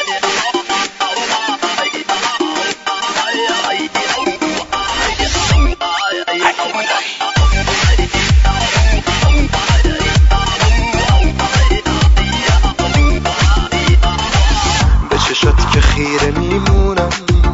به چشات که خیره میمونم،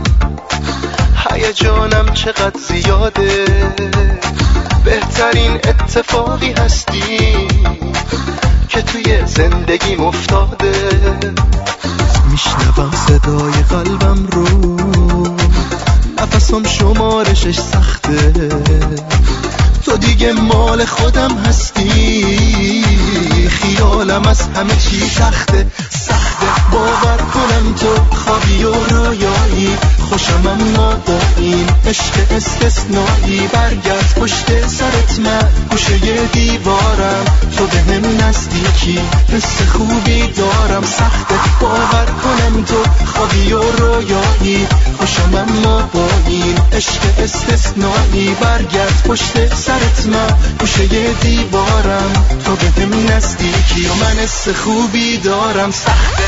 هیجانم چقدر زیاده، بهترین اتفاقی هستی که توی زندگیم افتاده. میشنوم صدای قلبم رو، نفسم شمارشش سخته، تو دیگه مال خودم هستی، خیالم از همه چی سخته. باور کنم تو خوابی و رویایی، خوشم اما با این عشق استثنایی. برگرد پشت سرت، من گوشه دیوارم، تو به هم نزدیکی، حس خوبی دارم. سخته باور کنم تو خوابی و رویایی، خوشم اما با این عشق استثنایی. برگرد پشت سرت، من گوشه دیوارم، تو به هم نزدیکی و من حس خوبی دارم. سخته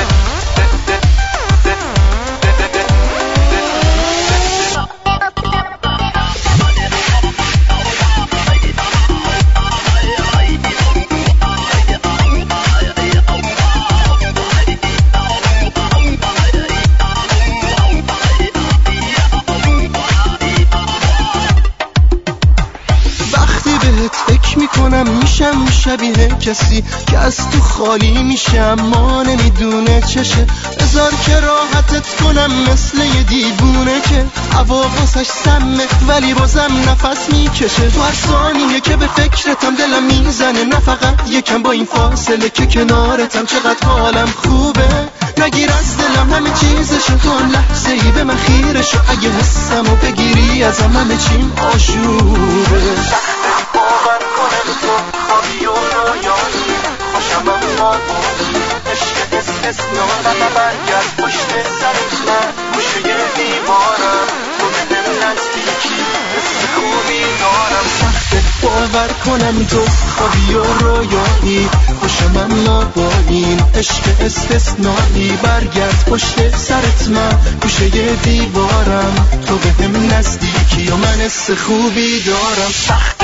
فکر میکنم میشم شبیه کسی که از تو خالی میشم، ما نمیدونه چشه. بذار که راحتت کنم مثل یه دیوونه که هوا واسش سمه ولی بازم نفس میکشه. تو هر ثانیه که به فکرتم دلم میزنه، نه فقط یکم با این فاصله که کنارتم، چقدر حالم خوبه. نگیر از دلم همه چیزشو، تو هم لحظه ای به من خیرشو، اگه حسمو بگیری ازم همه چیم آشوبه. باور کنم تو خوابی و رویایی، خوشم اما بودی عشق استثنایی. برگرد پشت سرت، من گوشه دیوارم، تو به هم نزدیکی، حس خوبی دارم. سخته باور کنم تو خوابی و رویایی، خوشم اما با این عشق استثنایی. برگرد پشت سرت، من گوشه دیوارم، تو به هم نزدیکی و من حس خوبی دارم. سخته